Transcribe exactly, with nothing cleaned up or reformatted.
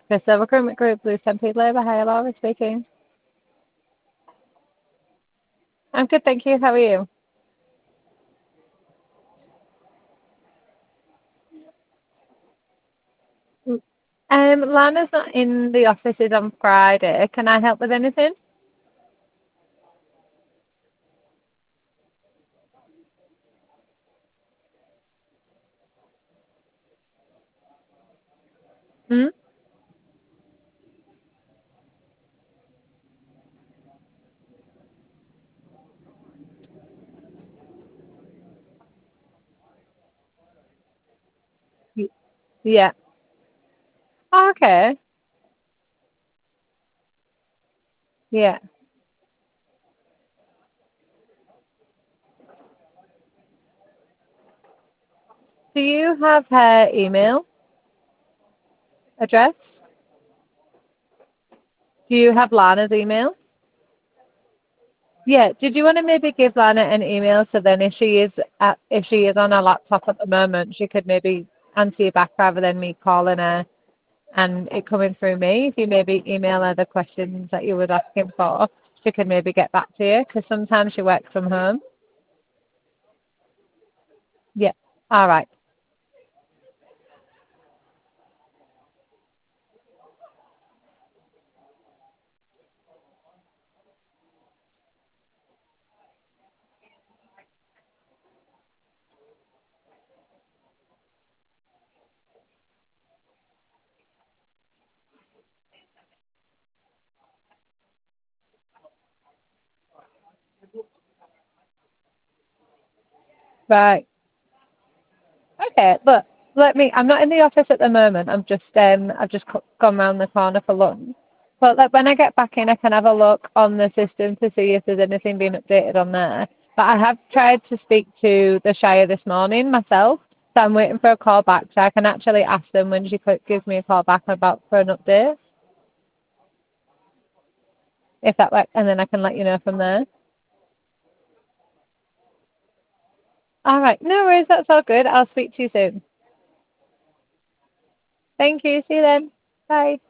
Crystal Recruitment Group, Blue Stampede Labour. Hi, Laura speaking. I'm good, thank you. How are you? Um, Lana's not in the offices on Friday. Can I help with anything? Hmm? Y- Yeah. Oh, okay. Yeah. Do you have her email address? Do you have Lana's email? Yeah. Did you want to maybe give Lana an email so then if she is at, if she is on her laptop at the moment, she could maybe answer you back rather than me calling her and it coming through me. If you maybe email her the questions that you were asking for, she could maybe get back to you because sometimes she works from home. Yeah. All right. Right. Okay. Look, let me. I'm not in the office at the moment. I'm just um. I've just co- gone round the corner for lunch. But like when I get back in, I can have a look on the system to see if there's anything being updated on there. But I have tried to speak to the Shire this morning myself, so I'm waiting for a call back so I can actually ask them when she could give me a call back about for an update, if that works, and then I can let you know from there. All right. No worries. That's all good. I'll speak to you soon. Thank you. See you then. Bye.